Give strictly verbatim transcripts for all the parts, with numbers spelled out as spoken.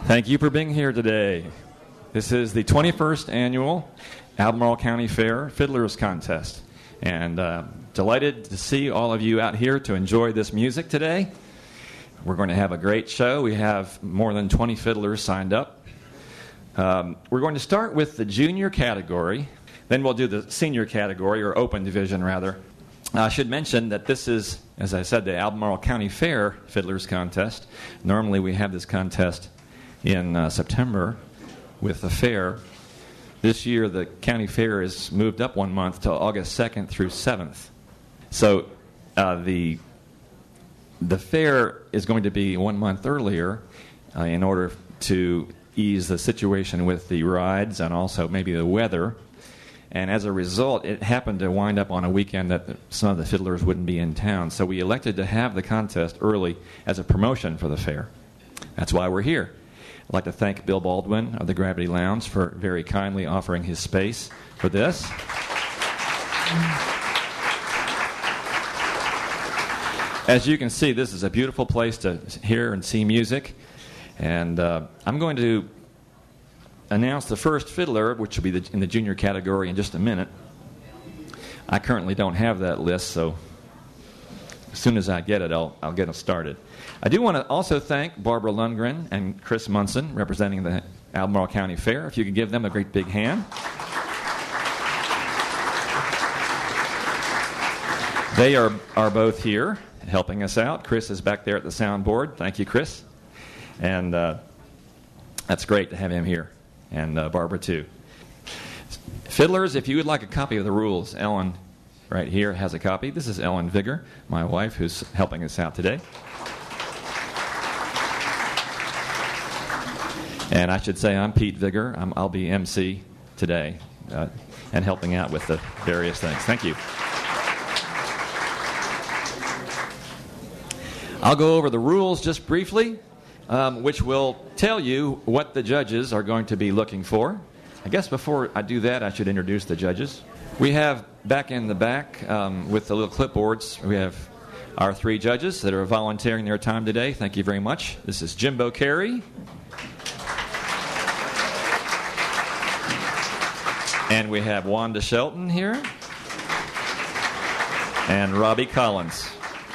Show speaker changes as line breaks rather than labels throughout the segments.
Thank you for being here today. This is the twenty-first annual Albemarle County Fair Fiddlers Contest. And uh, delighted to see all of you out here to enjoy this music today. We're going to have a great show. We have more than twenty fiddlers signed up. Um, we're going to start with the junior category. Then we'll do the senior category, or open division, rather. I should mention that this is, as I said, the Albemarle County Fair Fiddlers Contest. Normally we have this contest in uh, September with the fair. This year the county fair is moved up one month to August second through seventh. So uh, the the fair is going to be one month earlier uh, in order to ease the situation with the rides and also maybe the weather. And as a result, it happened to wind up on a weekend that some of the fiddlers wouldn't be in town. So we elected to have the contest early as a promotion for the fair. That's why we're here. I'd like to thank Bill Baldwin of the Gravity Lounge for very kindly offering his space for this. As you can see, this is a beautiful place to hear and see music. And uh, I'm going to announce the first fiddler, which will be the, in the junior category, in just a minute. I currently don't have that list, so as soon as I get it, I'll, I'll get it started. I do want to also thank Barbara Lundgren and Chris Munson, representing the Albemarle County Fair. If you could give them a great big hand. They are, are both here helping us out. Chris is back there at the soundboard. Thank you, Chris. And uh, that's great to have him here. And uh, Barbara, too. Fiddlers, if you would like a copy of the rules, Ellen right here has a copy. This is Ellen Vigor, my wife, who's helping us out today. And I should say I'm Pete Vigor. I'm, I'll be M C today uh, and helping out with the various things. Thank you. I'll go over the rules just briefly, um, which will tell you what the judges are going to be looking for. I guess before I do that, I should introduce the judges. We have back in the back um, with the little clipboards, we have our three judges that are volunteering their time today. Thank you very much. This is Jimbo Carey. And we have Wanda Shelton here. And Robbie Collins.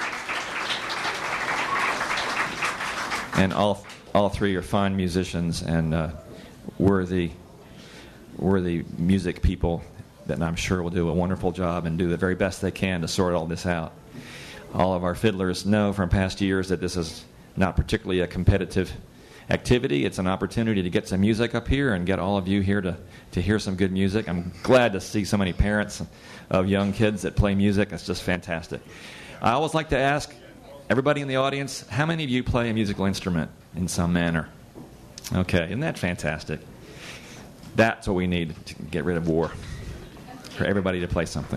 And all all three are fine musicians and uh, worthy, worthy music people that I'm sure will do a wonderful job and do the very best they can to sort all this out. All of our fiddlers know from past years that this is not particularly a competitive activity. It's an opportunity to get some music up here and get all of you here to, to hear some good music. I'm glad to see so many parents of young kids that play music. It's just fantastic. I always like to ask everybody in the audience, how many of you play a musical instrument in some manner? Okay, isn't that fantastic? That's what we need to get rid of war, for everybody to play something.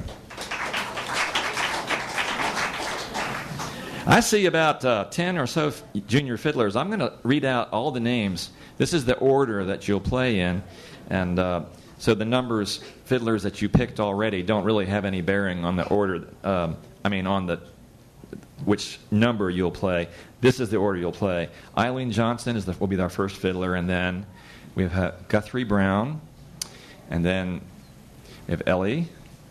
I see about uh, ten or so f- junior fiddlers. I'm going to read out all the names. This is the order that you'll play in. And uh, so the numbers, fiddlers that you picked already, don't really have any bearing on the order, um, I mean on the which number you'll play. This is the order you'll play. Eileen Johnson is the, will be our first fiddler, and then we have uh, Guthrie Brown, and then we have Ellie,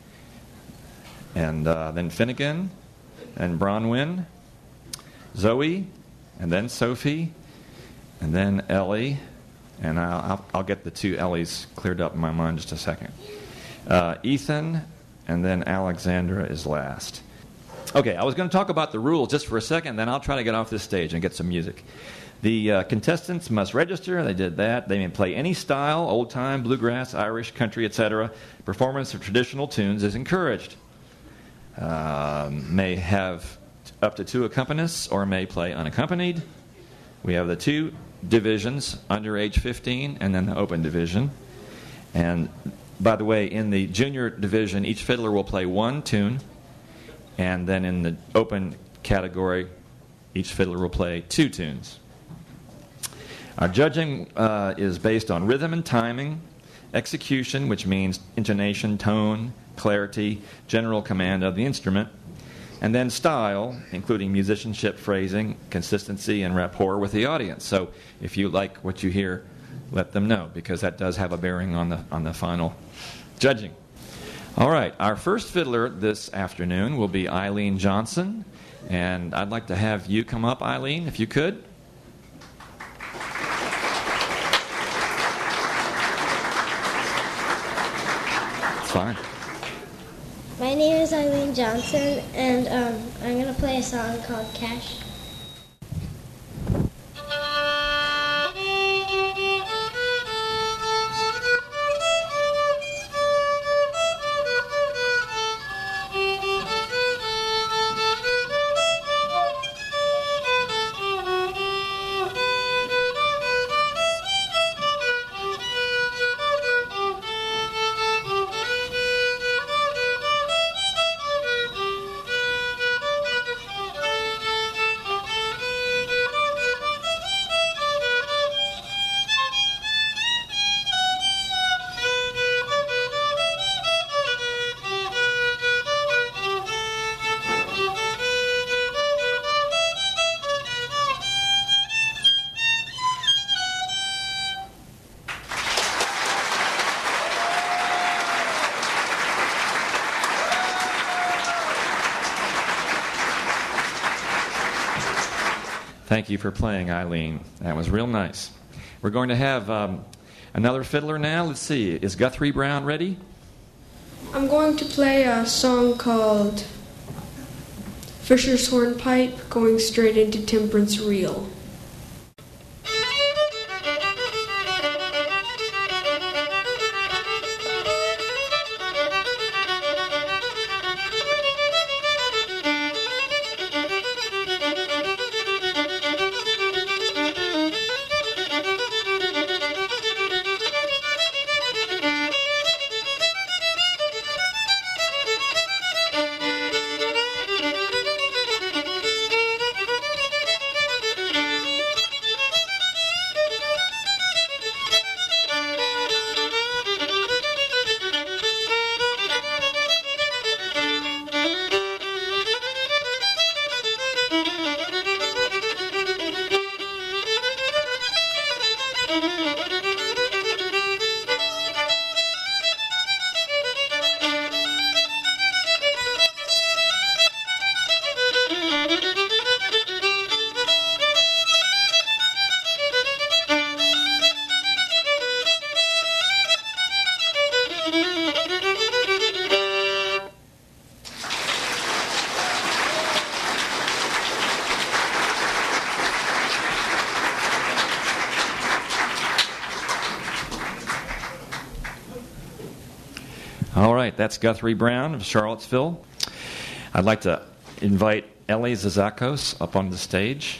and uh, then Finnegan, and Bronwyn, Zoe, and then Sophie, and then Ellie, and I'll, I'll, I'll get the two Ellies cleared up in my mind in just a second. Uh, Ethan, and then Alexandra is last. Okay, I was going to talk about the rules just for a second, then I'll try to get off this stage and get some music. The uh, contestants must register. They did that. They may play any style, old-time, bluegrass, Irish, country, et cetera. Performance of traditional tunes is encouraged. Uh, may have up to two accompanists or may play unaccompanied. We have the two divisions, under age fifteen, and then the open division. And by the way, in the junior division, each fiddler will play one tune. And then in the open category, each fiddler will play two tunes. Our judging uh, is based on rhythm and timing, execution, which means intonation, tone, clarity, general command of the instrument, and then style, including musicianship, phrasing, consistency, and rapport with the audience. So if you like what you hear, let them know, because that does have a bearing on the on the final judging. All right, our first fiddler this afternoon will be Eileen Johnson, and I'd like to have you come up, Eileen, if you could. It's fine.
My name is Eileen Johnson, and um, I'm going to play a song called Cash.
Thank you for playing, Eileen. That was real nice. We're going to have um, another fiddler now. Let's see. Is Guthrie Brown ready?
I'm going to play a song called Fisher's Hornpipe, going straight into Temperance Reel.
All right, that's Guthrie Brown of Charlottesville. I'd like to invite Ellie Zazakos up on the stage.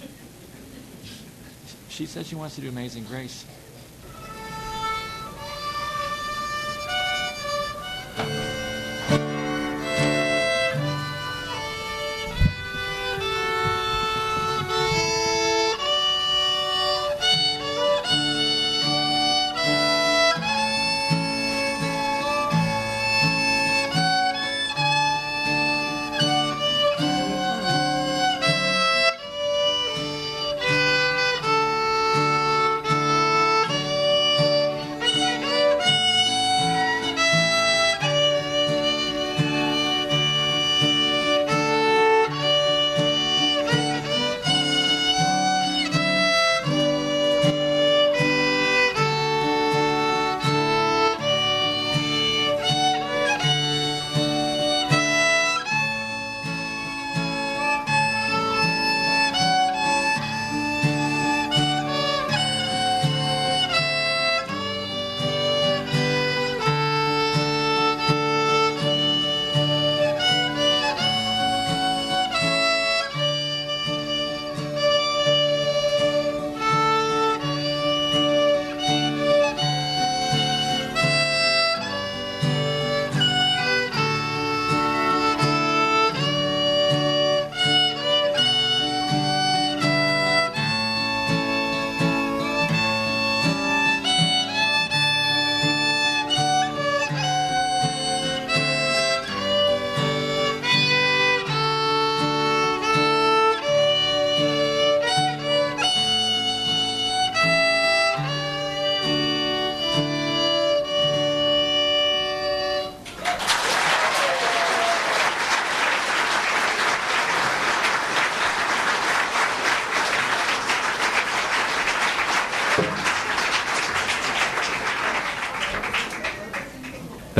She said she wants to do Amazing Grace.
Thank you.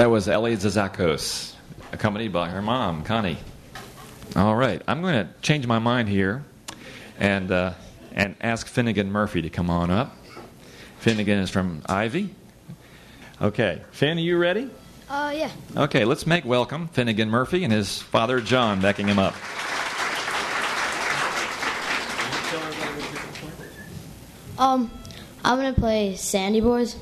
That was Ellie Zazakos, accompanied by her mom, Connie. All right, I'm going to change my mind here and uh, and ask Finnegan Murphy to come on up. Finnegan is from Ivy. Okay, Finn, are you ready?
Uh, yeah.
Okay, let's make welcome Finnegan Murphy and his father, John, backing him up.
Um, I'm gonna play Sandy Boys.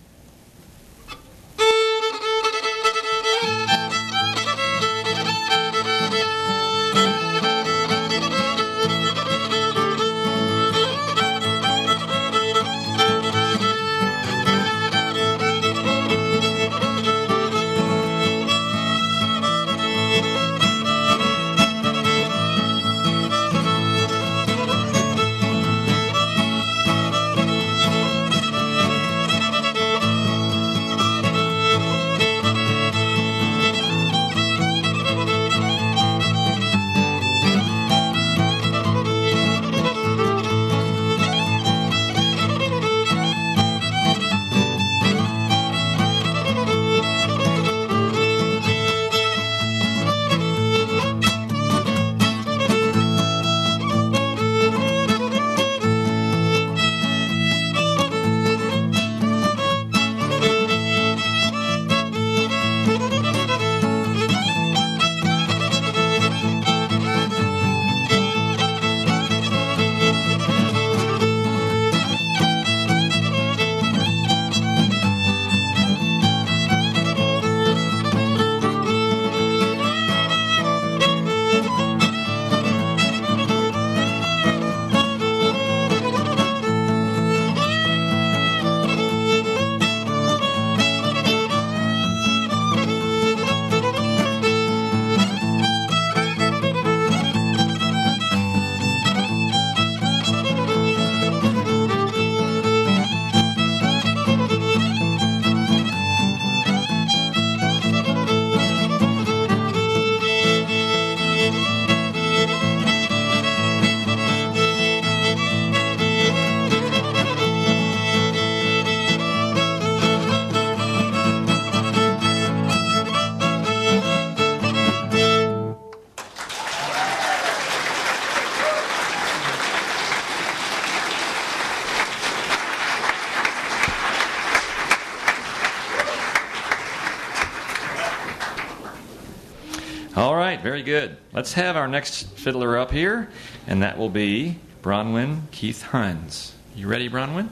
All right, very good. Let's have our next fiddler up here, and that will be Bronwyn Keith Hines. You ready, Bronwyn?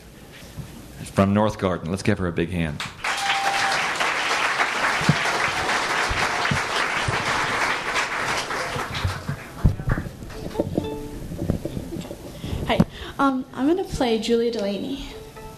From North Garden. Let's give her a big hand.
Hi, um, I'm going to play Julia Delaney.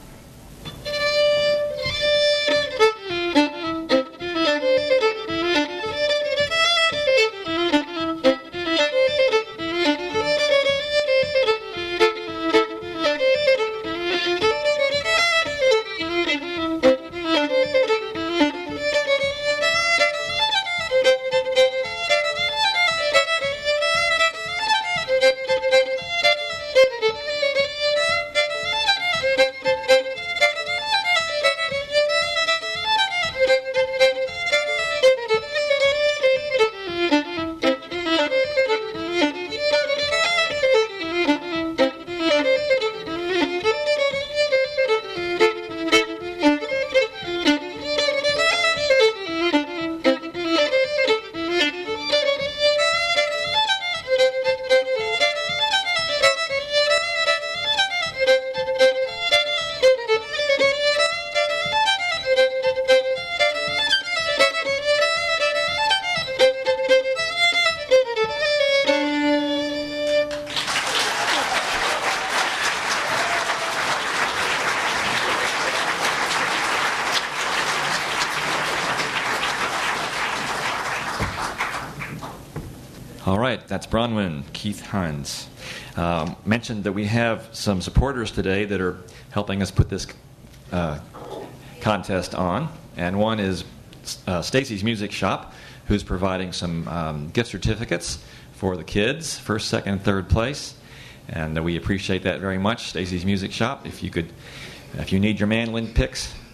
All right, that's Bronwyn Keith Hines. Um, mentioned that we have some supporters today that are helping us put this uh, contest on, and one is uh, Stacy's Music Shop, who's providing some um, gift certificates for the kids, first, second, and third place, and uh, we appreciate that very much. Stacy's Music Shop. If you could, if you need your mandolin picks,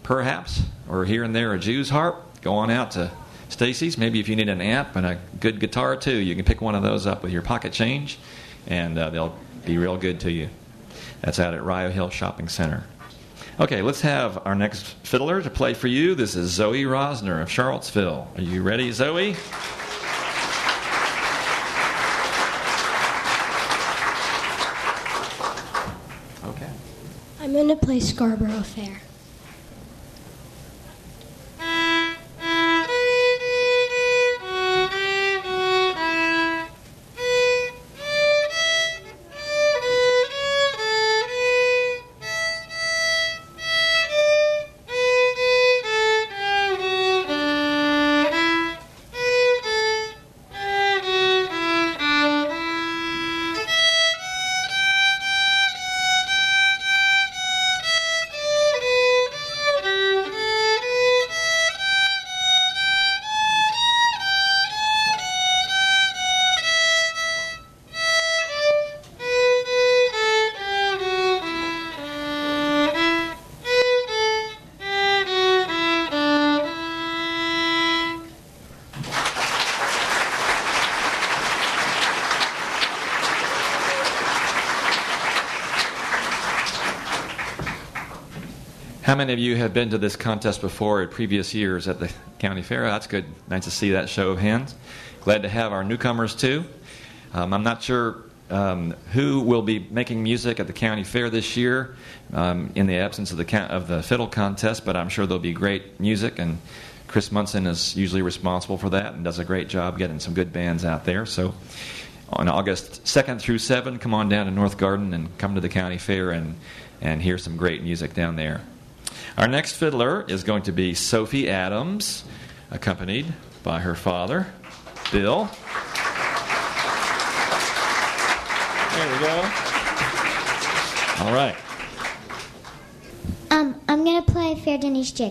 perhaps, or here and there a Jew's harp, go on out to Stacy's. Maybe if you need an amp and a good guitar too, you can pick one of those up with your pocket change, and uh, they'll be real good to you. That's out at Rio Hill Shopping Center. Okay, let's have our next fiddler to play for you. This is Zoe Rosner of Charlottesville. Are you ready, Zoe? Okay.
I'm going to play Scarborough Fair.
How many of you have been to this contest before at previous years at the county fair? That's good. Nice to see that show of hands. Glad to have our newcomers too. Um, I'm not sure um, who will be making music at the county fair this year um, in the absence of the ca- of the fiddle contest, but I'm sure there'll be great music, and Chris Munson is usually responsible for that and does a great job getting some good bands out there. So on August second through seventh, come on down to North Garden and come to the county fair and, and hear some great music down there. Our next fiddler is going to be Sophie Adams, accompanied by her father, Bill. There we go. All right.
Um, I'm going to play Fair Denny's Jig.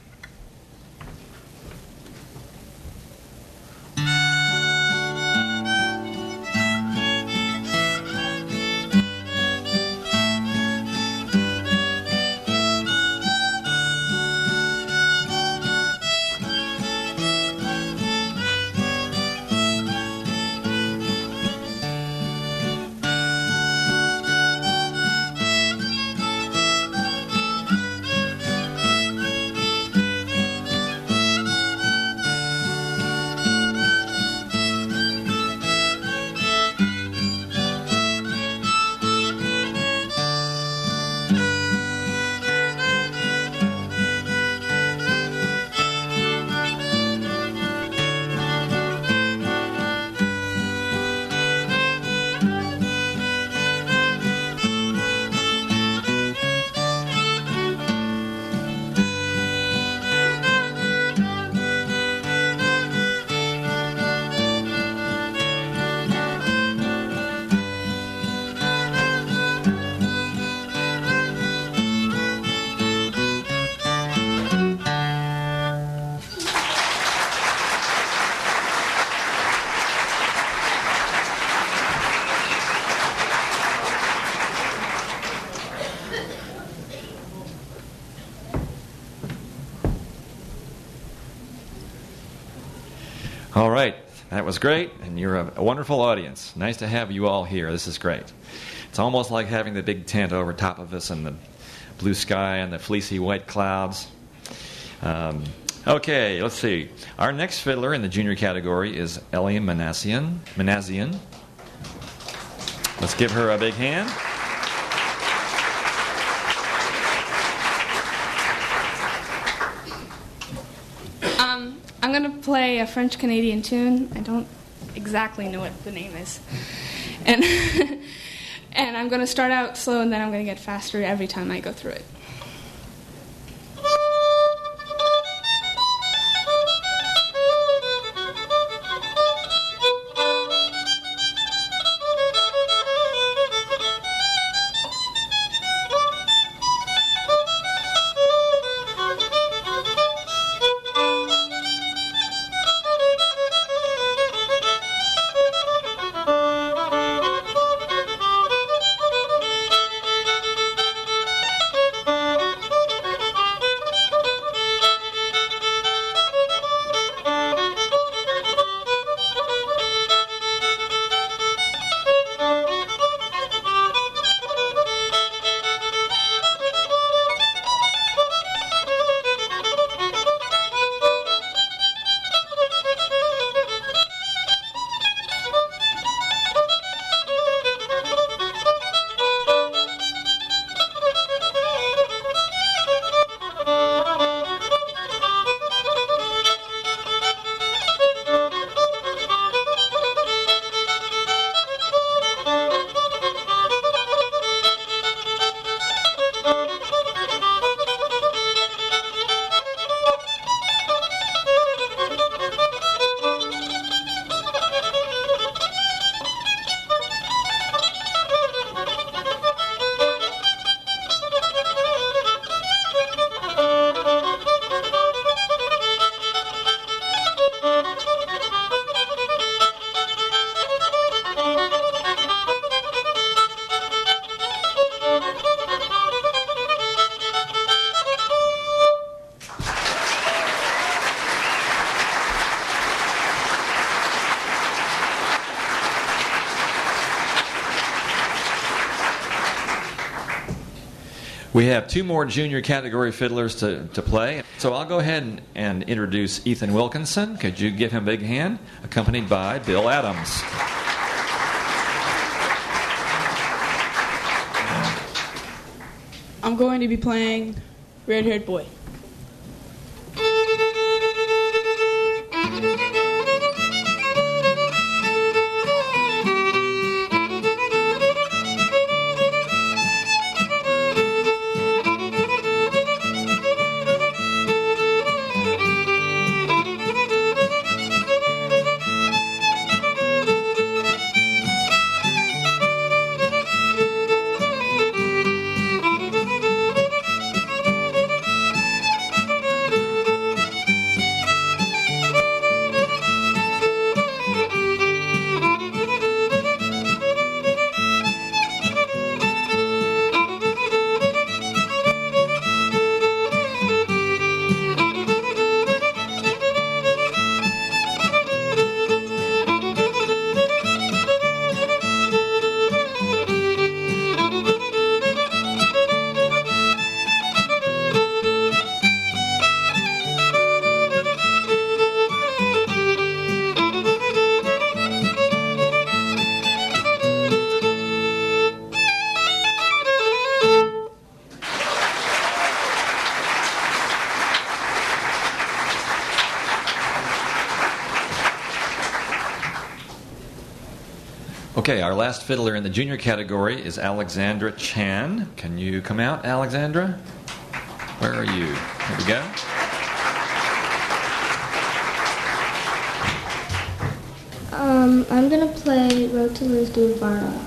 All right, that was great, and you're a, a wonderful audience. Nice to have you all here. This is great. It's almost like having the big tent over top of us and the blue sky and the fleecy white clouds. Um, okay, let's see. Our next fiddler in the junior category is Ellie Manassian. Manassian. Let's give her a big hand.
Um, I'm going to play a French-Canadian tune. I don't exactly know what the name is. And, and I'm going to start out slow, and then I'm going to get faster every time I go through it.
Thank you.
We have two more junior category fiddlers to, to play. So I'll go ahead and, and introduce Ethan Wilkinson. Could you give him a big hand? Accompanied by Bill Adams.
I'm going to be playing Red Haired Boy.
Okay, our last fiddler in the junior category is Alexandra Chan. Can you come out, Alexandra? Where are you? Here we go.
Um, I'm going to play Road to Lisdon Farnham.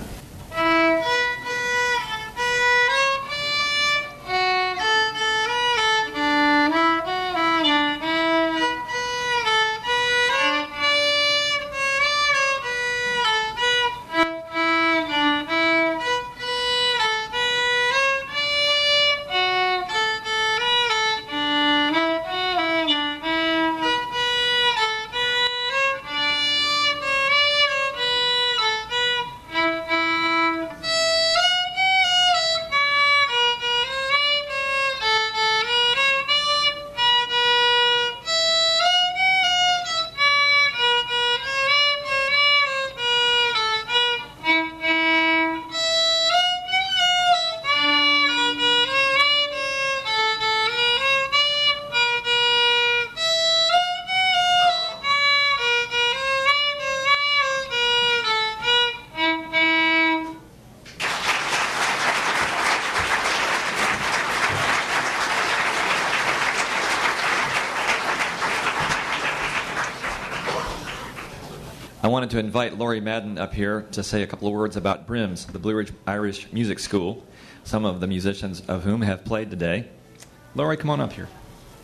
I wanted to invite Laurie Madden up here to say a couple of words about BRIMS, the Blue Ridge Irish Music School, some of the musicians of whom have played today. Laurie, come on up here.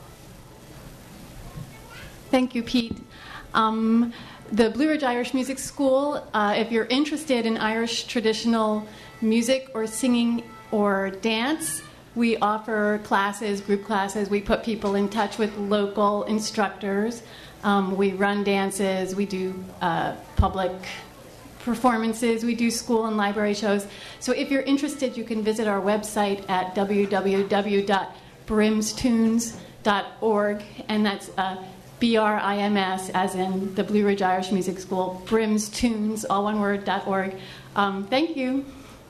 Thank you, Pete. Um, the Blue Ridge Irish Music School, uh, if you're interested in Irish traditional music or singing or dance, we offer classes, group classes. We put people in touch with local instructors. Um, we run dances. We do uh, public performances. We do school and library shows. So if you're interested, you can visit our website at w w w dot brims tunes dot org, and that's uh, B R I M S, as in the Blue Ridge Irish Music School, Brims Tunes, all one word, dot org. Um, thank you.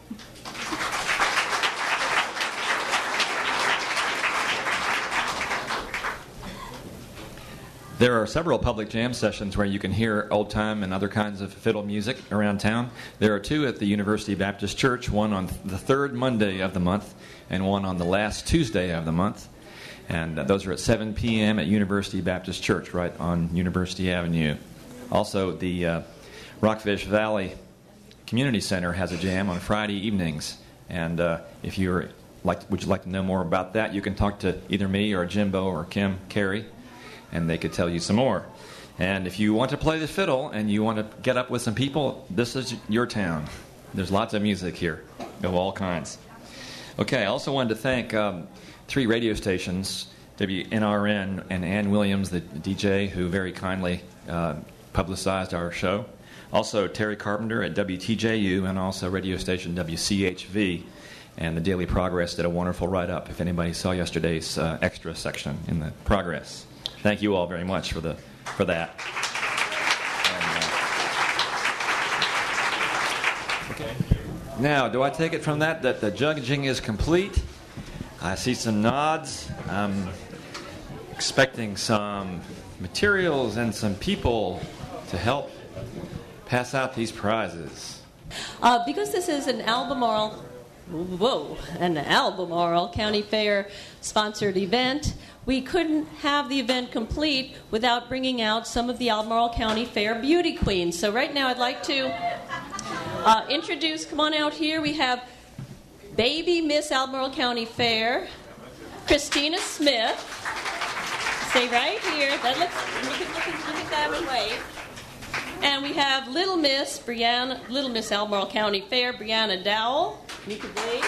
There are several public jam sessions where you can hear old-time and other kinds of fiddle music around town. There are two at the University Baptist Church, one on the third Monday of the month and one on the last Tuesday of the month. And uh, those are at seven p.m. at University Baptist Church, right on University Avenue. Also, the uh, Rockfish Valley Community Center has a jam on Friday evenings. And uh, if you're like, would you like to know more about that, you can talk to either me or Jimbo or Kim Carey, and they could tell you some more. And if you want to play the fiddle and you want to get up with some people, this is your town. There's lots of music here of all kinds. Okay, I also wanted to thank um, three radio stations, W N R N and Ann Williams, the D J, who very kindly uh, publicized our show. Also Terry Carpenter at W T J U and also radio station W C H V. And the Daily Progress did a wonderful write-up, if anybody saw yesterday's uh, extra section in the Progress. Thank you all very much for the for that. And, uh, okay. Now, do I take it from that that the judging is complete? I see some nods. I'm expecting some materials and some people to help pass out these prizes.
Uh, because this is an Albemarle, whoa, an Albemarle County Fair sponsored event, we couldn't have the event complete without bringing out some of the Albemarle County Fair beauty queens. So right now I'd like to uh, introduce, come on out here, we have baby Miss Albemarle County Fair, Christina Smith. Stay right here. That looks, look at, look at, look at that and wave. And we have Little Miss Brianna, Little Miss Albemarle County Fair, Brianna Dowell. You can wave.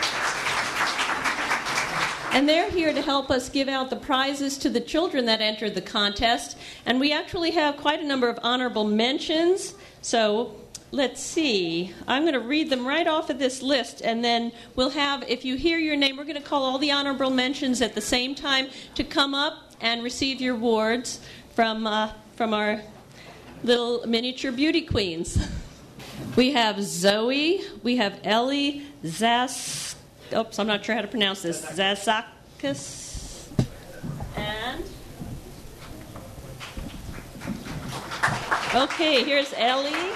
And they're here to help us give out the prizes to the children that entered the contest. And we actually have quite a number of honorable mentions. So let's see. I'm going to read them right off of this list, and then we'll have, if you hear your name, we're going to call all the honorable mentions at the same time to come up and receive your awards from uh, from our little miniature beauty queens. We have Zoe, we have Ellie Zas, oops, I'm not sure how to pronounce this, Zazakis, and, okay, here's Ellie.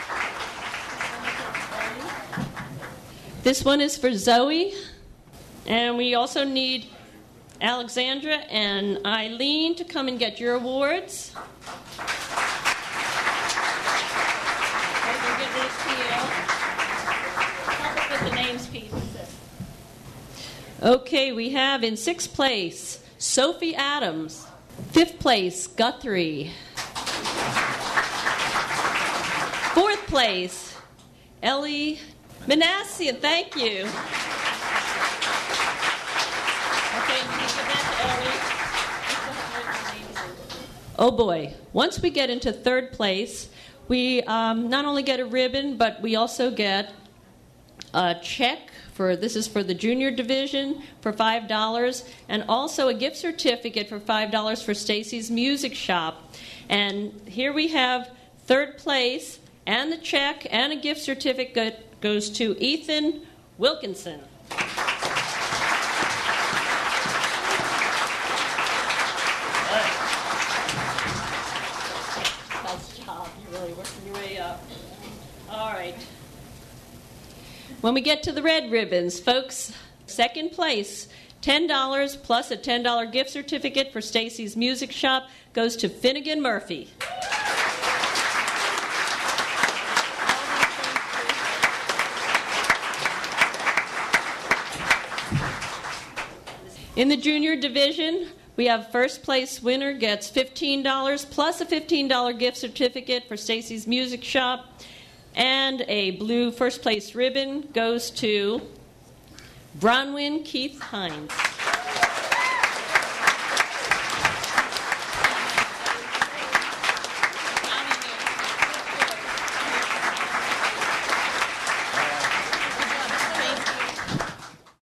This one is for Zoe, and we also need Alexandra and Eileen to come and get your awards. Okay, we have in sixth place, Sophie Adams. Fifth place, Guthrie. Fourth place, Ellie Manassian. Thank you. Okay, you can give that to Ellie. Oh boy, once we get into third place, we um, not only get a ribbon, but we also get a check. For, this is for the junior division for five dollars, and also a gift certificate for five dollars for Stacy's Music Shop. And here we have third place, and the check and a gift certificate goes to Ethan Wilkinson. Nice job. You're really working your way up. All right. When we get to the red ribbons, folks, second place, ten dollars plus a ten dollars gift certificate for Stacy's Music Shop goes to Finnegan Murphy. In the junior division, we have first place winner gets fifteen dollars plus a fifteen dollars gift certificate for Stacy's Music Shop. And a blue first place ribbon goes to Bronwyn Keith Hines.